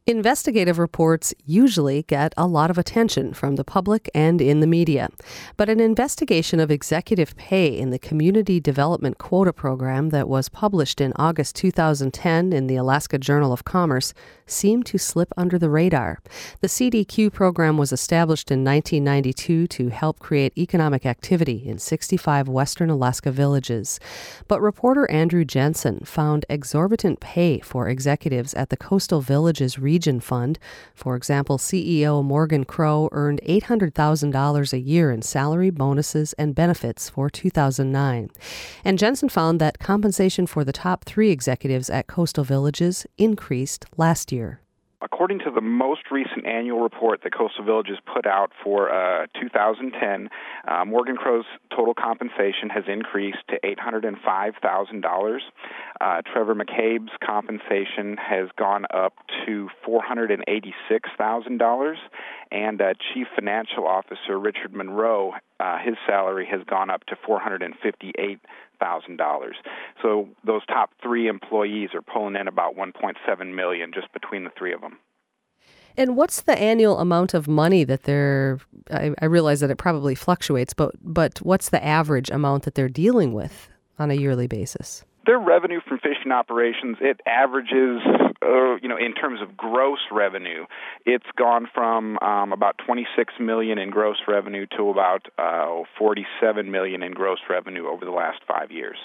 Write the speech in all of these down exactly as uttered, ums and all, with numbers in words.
Investigative reports usually get a lot of attention from the public and in the media. But an investigation of executive pay in the Community Development Quota Program that was published in August two thousand ten in the Alaska Journal of Commerce seemed to slip under the radar. The C D Q program was established in nineteen ninety-two to help create economic activity in sixty-five western Alaska villages. But reporter Andrew Jensen found exorbitant pay for executives at the Coastal Villages Region Fund. For example, C E O Morgan Crow earned eight hundred thousand dollars a year in salary, bonuses, and benefits for two thousand nine. And Jensen found that compensation for the top three executives at Coastal Villages increased last year. According to the most recent annual report that Coastal Villages put out for uh, two thousand ten, uh, Morgan Crow's total compensation has increased to eight hundred five thousand dollars. Uh, Trevor McCabe's compensation has gone up to four hundred eighty-six thousand dollars. And uh, Chief Financial Officer Richard Monroe, uh, his salary has gone up to four hundred fifty-eight thousand dollars. So those top three employees are pulling in about one point seven million dollars just between the three of them. And what's the annual amount of money that they're, I, I realize that it probably fluctuates, but but what's the average amount that they're dealing with on a yearly basis? Their revenue from fishing operations, it averages, uh, you know, in terms of gross revenue, it's gone from um, about twenty-six million dollars in gross revenue to about uh, forty-seven million dollars in gross revenue over the last five years.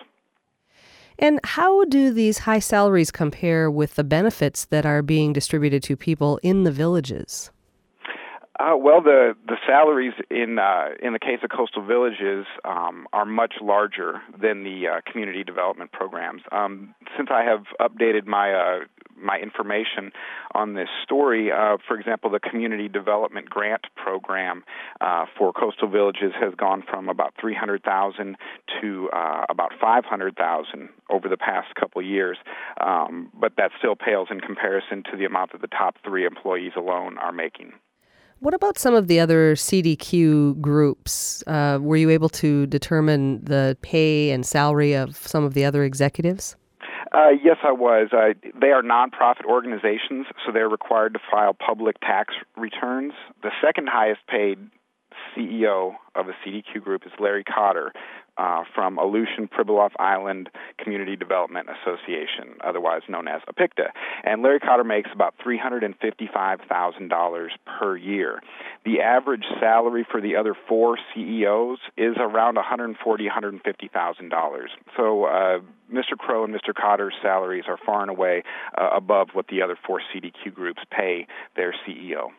And how do these high salaries compare with the benefits that are being distributed to people in the villages? Uh, well, the, the salaries in uh, in the case of Coastal Villages um, are much larger than the uh, community development programs. Um, since I have updated my uh, my information on this story, uh, for example, the community development grant program uh, for Coastal Villages has gone from about three hundred thousand dollars to uh, about five hundred thousand dollars over the past couple of years, um, but that still pales in comparison to the amount that the top three employees alone are making. What about some of the other C D Q groups? Uh, were you able to determine the pay and salary of some of the other executives? Uh, yes, I was. Uh, they are nonprofit organizations, so they're required to file public tax returns. The second highest paid C E O of a C D Q group is Larry Cotter uh, from Aleutian Pribilof Island Community Development Association, otherwise known as A P I C T A. And Larry Cotter makes about three hundred fifty-five thousand dollars per year. The average salary for the other four C E Os is around one hundred forty thousand dollars, one hundred fifty thousand dollars. So uh, Mister Crow and Mister Cotter's salaries are far and away uh, above what the other four C D Q groups pay their C E O.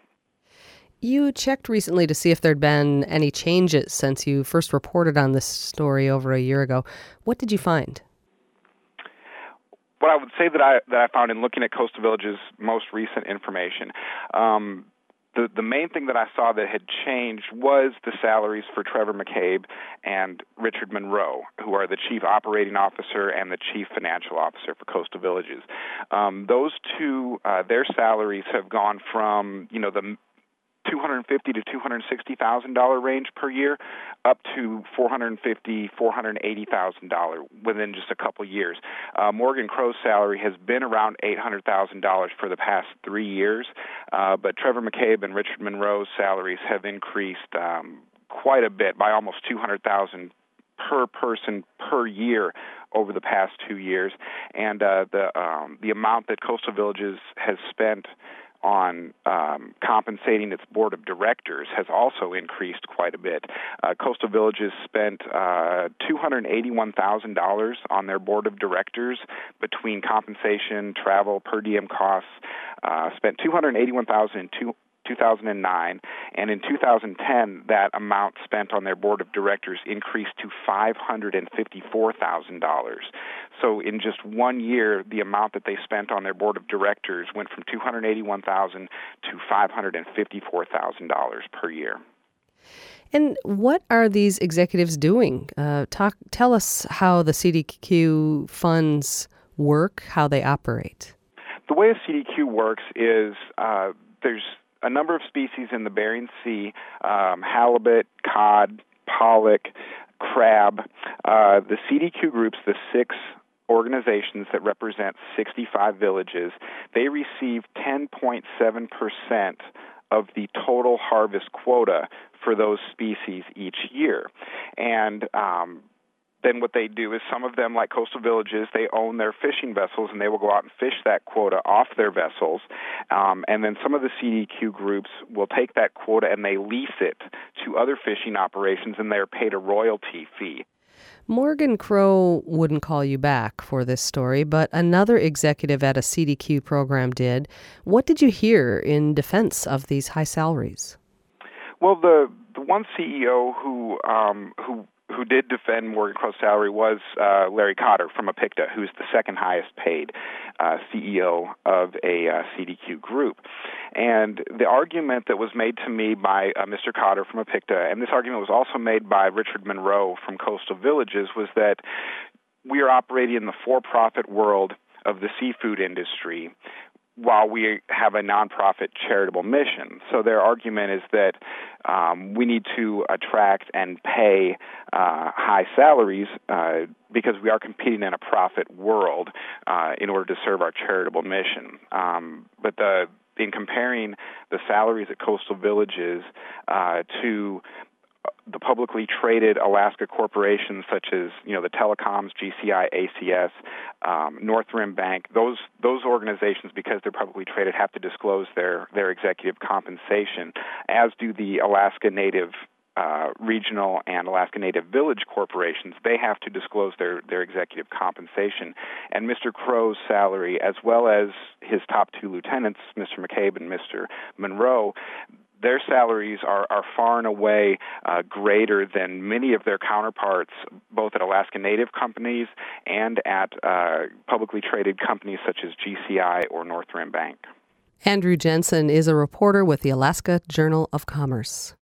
You checked recently to see if there'd been any changes since you first reported on this story over a year ago. What did you find? What I would say that I that I found in looking at Coastal Village's most recent information, um, the the main thing that I saw that had changed was the salaries for Trevor McCabe and Richard Monroe, who are the Chief Operating Officer and the Chief Financial Officer for Coastal Villages. Um, those two, uh, their salaries have gone from, you know, the two hundred fifty thousand to two hundred sixty thousand dollars range per year, up to four hundred fifty thousand dollars, four hundred eighty thousand dollars within just a couple years. Uh, Morgan Crow's salary has been around eight hundred thousand dollars for the past three years, uh, but Trevor McCabe and Richard Monroe's salaries have increased um, quite a bit, by almost two hundred thousand dollars per person per year over the past two years. And uh, the um, the amount that Coastal Villages has spent on um, compensating its board of directors has also increased quite a bit. Uh, Coastal Villages spent uh, two hundred eighty-one thousand dollars on their board of directors between compensation, travel, per diem costs, uh, spent two hundred eighty-one thousand dollars in two thousand nine, and in two thousand ten, that amount spent on their board of directors increased to five hundred fifty-four thousand dollars. So in just one year, the amount that they spent on their board of directors went from two hundred eighty-one thousand dollars to five hundred fifty-four thousand dollars per year. And what are these executives doing? Uh, talk, tell us how the C D Q funds work, how they operate. The way a C D Q works is uh, there's a number of species in the Bering Sea, um, halibut, cod, pollock, crab. Uh, the C D Q groups, the six organizations that represent sixty-five villages, they receive ten point seven percent of the total harvest quota for those species each year. And um, then what they do is some of them, like Coastal Villages, they own their fishing vessels, and they will go out and fish that quota off their vessels. Um, and then some of the C D Q groups will take that quota and they lease it to other fishing operations, and they're paid a royalty fee. Morgan Crow wouldn't call you back for this story, but another executive at a C D Q program did. What did you hear in defense of these high salaries? Well, the the one C E O who um, who who did defend Morgan Crow's salary was uh, Larry Cotter from APICTA, who's the second highest paid uh, C E O of a uh, C D Q group. And the argument that was made to me by uh, Mister Cotter from APICTA, and this argument was also made by Richard Monroe from Coastal Villages, was that we are operating in the for-profit world of the seafood industry while we have a nonprofit charitable mission. So their argument is that um, we need to attract and pay uh, high salaries uh, because we are competing in a profit world uh, in order to serve our charitable mission. Um, but the, in comparing the salaries at Coastal Villages uh, to the publicly traded Alaska corporations such as, you know, the telecoms, G C I, A C S, um, North Rim Bank, those those organizations, because they're publicly traded, have to disclose their, their executive compensation, as do the Alaska Native uh, regional and Alaska Native village corporations. They have to disclose their, their executive compensation. And Mister Crow's salary, as well as his top two lieutenants, Mister McCabe and Mister Monroe, their salaries are, are far and away uh, greater than many of their counterparts, both at Alaska Native companies and at uh, publicly traded companies such as G C I or North Rim Bank. Andrew Jensen is a reporter with the Alaska Journal of Commerce.